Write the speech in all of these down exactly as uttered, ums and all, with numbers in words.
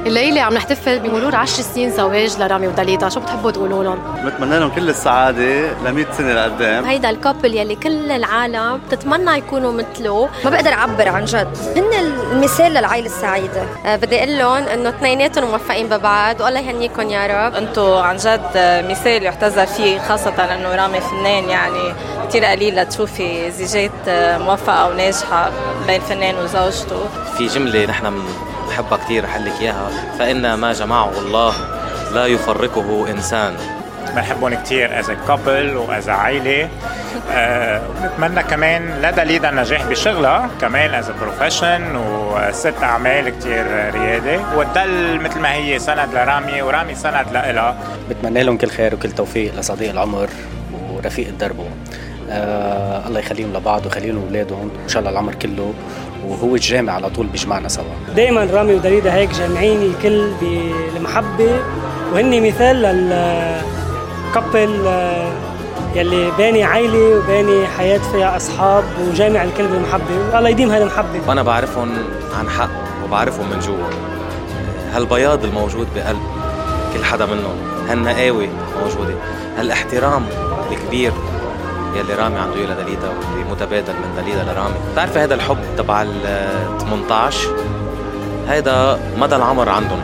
الليلة عم نحتفل بمرور عشر سنين زواج لرامي وداليدا، شو بتحبوا تقولوا لهم؟ بتمنى لهم كل السعادة لمية سنة لقدام. هيدا الكابل يلي كل العالم بتتمنى يكونوا مثله، ما بقدر أعبر عن جد، هن المثال للعائلة السعيدة. أه بدي أقول لهم إنه اثنيناتهم موفقين ببعض والله يهنيكم يا رب. أنتوا عن جد مثال يحتذى فيه، خاصة إنه رامي فنان، يعني كتير قليل لتشوفي زيجات موفقة وناجحة بين فنان وزوجته. في جملة نحن بحبها كتير رح لك إياها، فإن ما جمعه الله لا يفرقه إنسان. بنحبهم كتير as a couple و as a عائلة. أه بنتمنى كمان لداليدا النجاح بشغلها كمان as a profession وست أعمال كتير ريادة، وتضل مثل ما هي سند لرامي ورامي سند لإلها. بتمنى لهم كل خير وكل توفيق لصديق العمر ورفيق الدرب. آه الله يخليهم لبعض ويخليهم أولادهم إن شاء الله العمر كله، وهو الجامع على طول بيجمعنا سوا. دايما رامي وداليدا هيك جامعين الكل بالمحبة، وهني مثال للكابل يلي باني عائلة وباني حياة فيها أصحاب وجامع الكل بالمحبة، والله يديم هذه المحبة. وأنا بعرفهم عن حق وبعرفهم من جوا، هالبياض الموجود بقلب كل حدا منهم، هالنقاوة موجودة، هالاحترام الكبير يلي رامي عنده إياه لداليدا واللي متبادل من داليدا لرامي. بتعرفي هذا الحب تبع ال ثمانية عشر هيدا مدى العمر عندهم.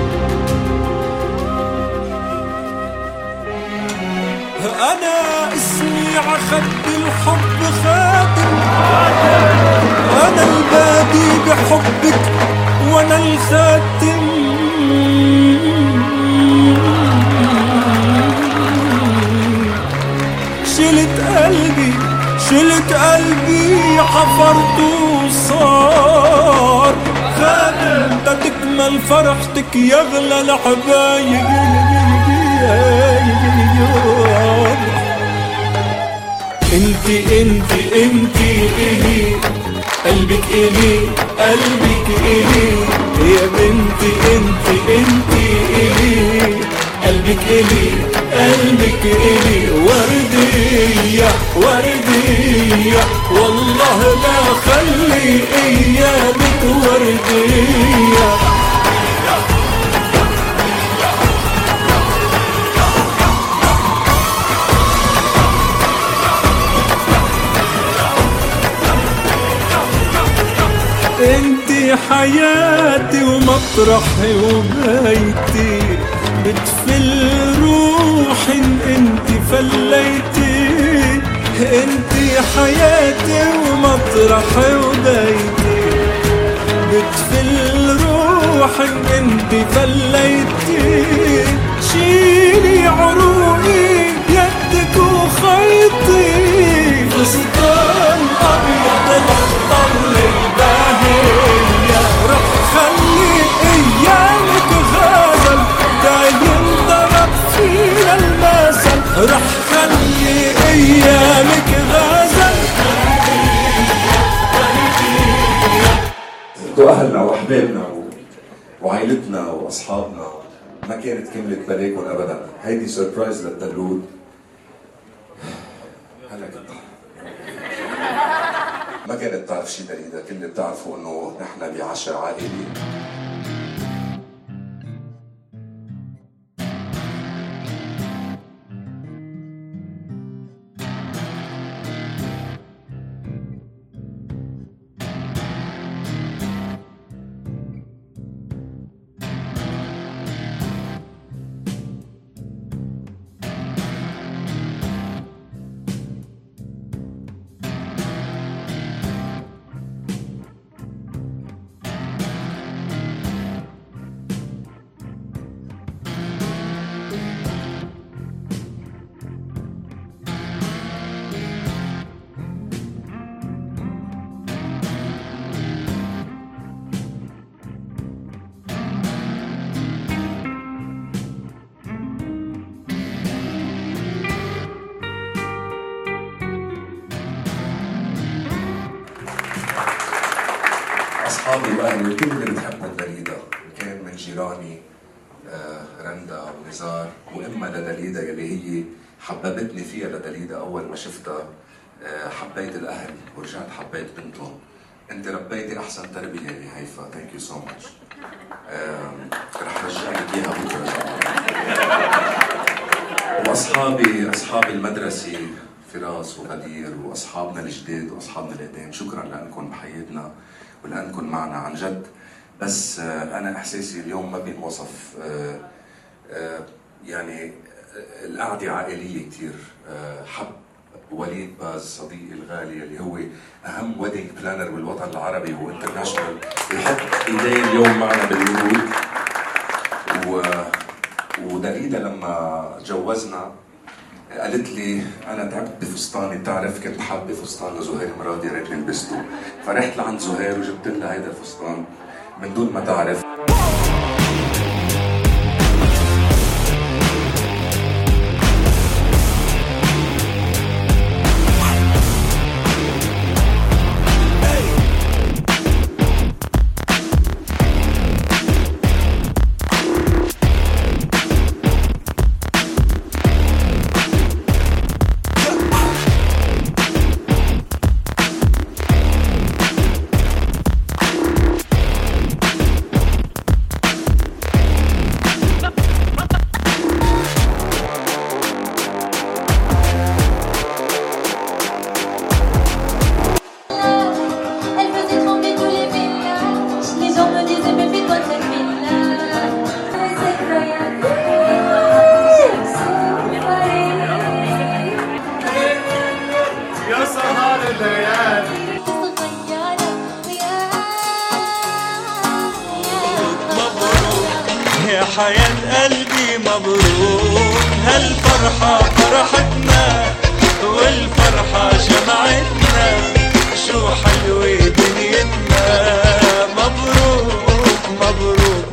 أنا اسمي عخد الحب خاتم، أنا البادي بحبك وأنا الخاتم. شلت قلبي شلت قلبي حفرته وصار خاتم، تتكمل فرحتك يغلى الحبايب. انتي انتي انتي إلي قلبك إلي قلبك إلي يا بنتي، انتي انتي إلي قلبك إلي قلبك إلي وردية وردية والله لا خلي أيامك وردية. انتي حياتي ومطرحي وبيتي، بتفل روحي انتي فليتي. انتي حياتي ومطرحي وبيتي، بتفل روحي انتي فليتي. شيلي عروقي بيدك وخيطي، فستان ابيض الطل الباهية، رح خلي ايامك غزل دايم ضرب فينا المثل، رح خلي ايامك غزل. انتو اهلنا واحبابنا وعائلتنا واصحابنا، ما كانت كملت بلاكم ابدا. هيدي سربرايز للدلود. هلا كنت ما كانت تعرف شي داليدا، كل اللي بتعرفوا انه نحن بعشاء عائلي. أصحابي وأهلي وكل اللي بتحبوا داليدا، كان من جيراني آه رندا ونزار وإما لداليدا يلي هي حببتني فيها لداليدا أول ما شفتها. آه حبيت الأهل ورجعت حبيت بنتهم. أنت ربيتي أحسن تربية يا هيفا. ثانك يو سو ماتش. برجع لك اياها بكره. واصحابي اصحاب المدرسه فراس وغدير واصحابنا الجداد واصحابنا القدام، شكرا لانكم بحياتنا ولانكم معنا عن جد. بس انا احساسي اليوم ما بينوصف. يعني القعده عائليه كثير. حب وليد باز صديقي الغالي اللي هو اهم ويدنج بلانر بالوطن العربي وانترناشونال يحط ايديه اليوم معنا بالورود. و ودليدا لما جوزنا قالت لي انا تعبت بفستاني، بتعرف كنت حابه فستان لزهير مراد يا ريت لبسته، فرحت لعند زهير وجبت لها هيدا الفستان من دون ما تعرف. حياة قلبي مبروك، هالفرحة فرحتنا والفرحة جمعتنا، شو حلوة دنيتنا. مبروك مبروك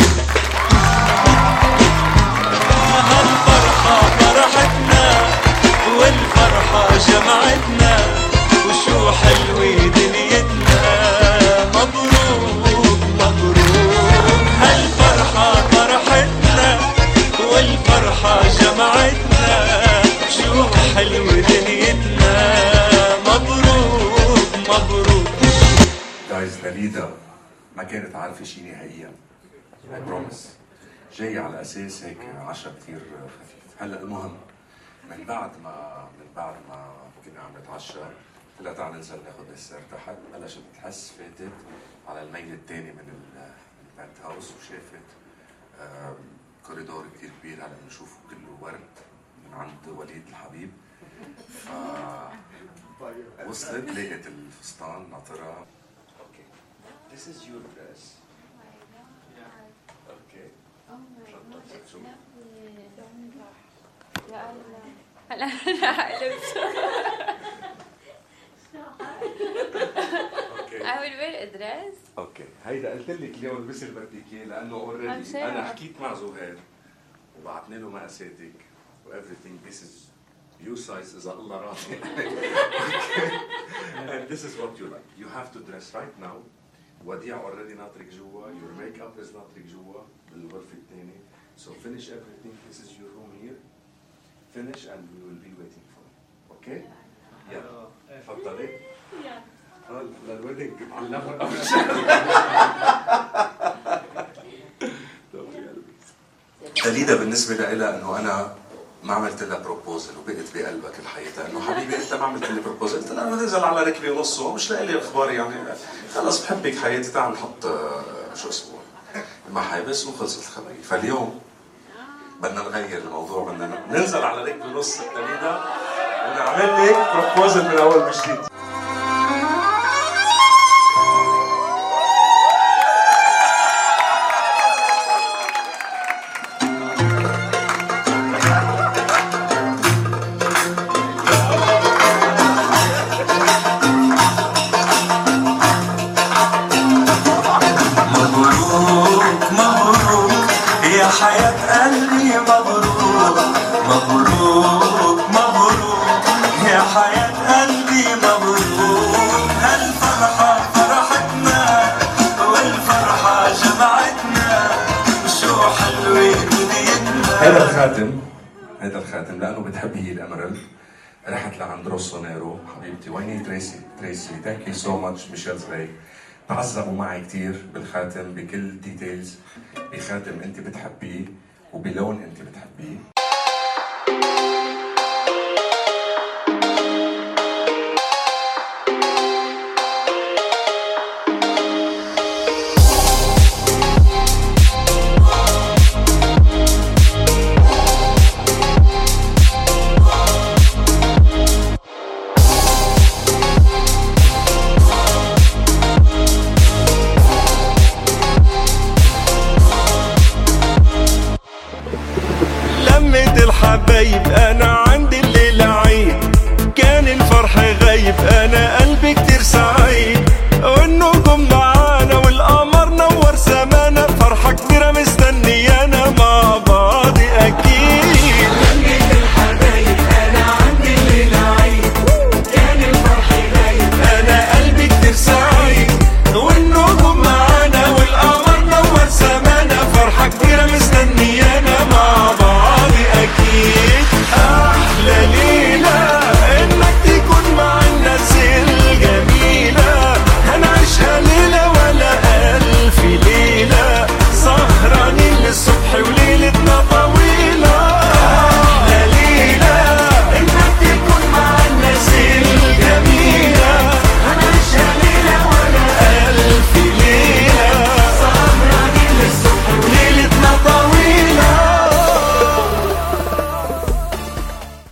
هالفرحة فرحتنا والفرحة جمعتنا، وشو حلوة دنيتنا. مبروك مبروك هالفرحة فرحتنا والفرحة جمعتنا، شو حلوة دنيتنا. مبروك مبروك. جايز داليدا ما كانت عارفة شي نهائيا. I promise. جاي على أساس هيك عشاء كثير خفيف. هلا المهم من بعد ما من بعد ما كنا عم نتعشى قلت لها تعال ننزل ناخذ ديسير تحت. بلشت تحس فاتت على الميل الثاني من البنت هاوس وشافت كوريدور كثير كبير هلا بنشوفه كله ورد من عند وليد الحبيب. ف وصلت لقيت الفستان ناطرها. اوكي This is your dress. اوكي شو هلا راح البسه. I will wear a dress. اوكي هيدا قلت لك اليوم البسي اللي بدك اياه لانه اوريدي انا حكيت مع زهير وبعثنا له مقاساتك و everything. This is you size اذا الله راضي. And this is what you like. You have to dress right now. وديع اوريدي ناطرك جوا. Your makeup is ناطرك جوا بالغرفة الثانية. So finish everything. This is your room here. Finish and we will be waiting for you. Okay? يلا تفضلي. اه للويدنج علمها اول شيء. داليدا بالنسبة لها انه انا ما عملت لها بروبوزل وبقت بقلبها كل حياتها انه حبيبي انت ما عملت لي بروبوزل. قلت لها ننزل على ركبي ونص ومش لاقي لي اخبار يعني خلص بحبك حياتي تعال نحط شو اسمه المحابس وخلصت الخبرية. فاليوم بدنا نغير الموضوع، بدنا ننزل على ركبي ونص داليدا ونعمل لك بروبوزل من اول وجديد. هذا الخاتم هذا الخاتم لانه بتحب هي الاميرالد. رحت لعند روسو نيرو حبيبتي. ويني تريسي؟ تريسي ثانك يو سو ماتش ميشيل راي. تعذبوا معي كتير بالخاتم، بكل ديتيلز، بخاتم انت بتحبيه وبلون انت بتحبيه. الحبايب انا